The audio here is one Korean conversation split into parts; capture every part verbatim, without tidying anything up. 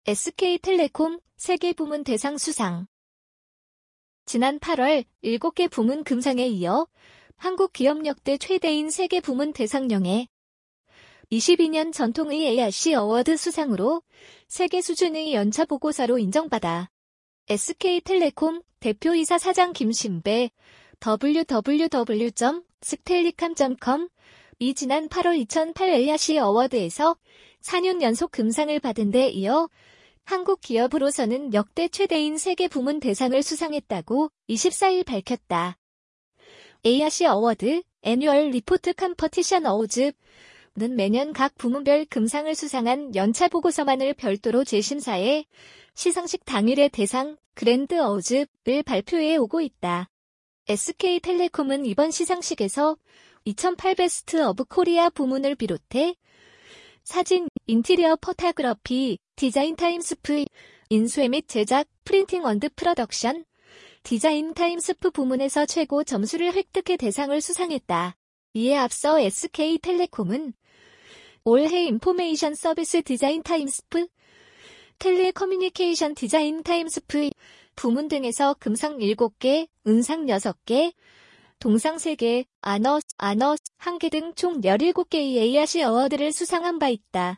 에스케이텔레콤 세계 부문 대상 수상. 지난 팔월 일곱 개 부문 금상에 이어 한국 기업 역대 최대인 세계 부문 대상령에 이십이 년 전통의 에이아씨 어워드 수상으로 세계 수준의 연차 보고서로 인정받아 에스케이텔레콤 대표이사 사장 김신배 더블유 더블유 더블유 점 스텔리캄 점 컴이 지난 팔월 이천팔 에이아씨 어워드에서 사 년 연속 금상을 받은 데 이어 한국 기업으로서는 역대 최대인 세계 부문 대상을 수상했다고 이십사 일 밝혔다. 에이아씨 어워드 애뉴얼 리포트 컴퍼티션 어워즈는 매년 각 부문별 금상을 수상한 연차 보고서만을 별도로 재심사해 시상식 당일의 대상 그랜드 어워즈를 발표해 오고 있다. 에스케이텔레콤은 이번 시상식에서 이천팔 베스트 오브 코리아 부문을 비롯해 사진, 인티리어 포토그래피, 디자인 타임스프, 인쇄 및 제작, 프린팅 앤드 프로덕션, 디자인 타임스프 부문에서 최고 점수를 획득해 대상을 수상했다. 이에 앞서 에스케이텔레콤은 올해 인포메이션 서비스 디자인 타임스프, 텔레커뮤니케이션 디자인 타임스프 부문 등에서 금상 일곱 개, 은상 여섯 개, 동상 세 개, 아너, 아너 한 개 등 총 열일곱 개의 에이아씨 어워드를 수상한 바 있다.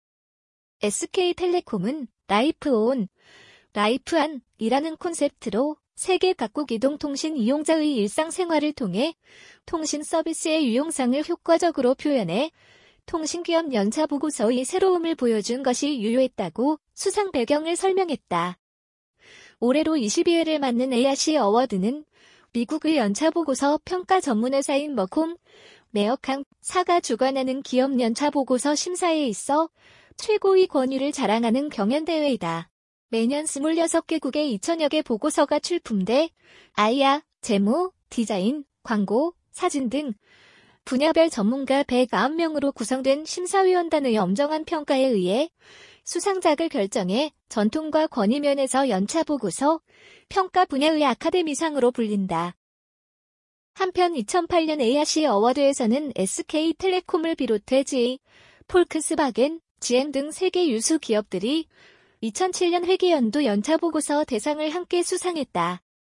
에스케이텔레콤은 라이프 온, 라이프 안이라는 콘셉트로 세계 각국 이동통신 이용자의 일상생활을 통해 통신 서비스의 유용성을 효과적으로 표현해 통신기업 연차 보고서의 새로움을 보여준 것이 유효했다고 수상 배경을 설명했다. 올해로 이십이 회를 맞는 에이아씨 어워드는 미국의 연차보고서 평가 전문회사인 머콤, 메어캉사가 주관하는 기업 연차보고서 심사에 있어 최고의 권위를 자랑하는 경연대회이다. 매년 스물여섯 개국의 이천여 개 보고서가 출품돼 아이아, 재무, 디자인, 광고, 사진 등 분야별 전문가 백구 명으로 구성된 심사위원단의 엄정한 평가에 의해 수상작을 결정해 전통과 권위 면에서 연차보고서 평가 분야의 아카데미상으로 불린다. 한편 이천팔 년 에이아씨 어워드에서는 에스케이텔레콤을 비롯해 지에이, 폴크스바겐, 지엠 등 세계 유수 기업들이 이천칠 년 회계연도 연차보고서 대상을 함께 수상했다.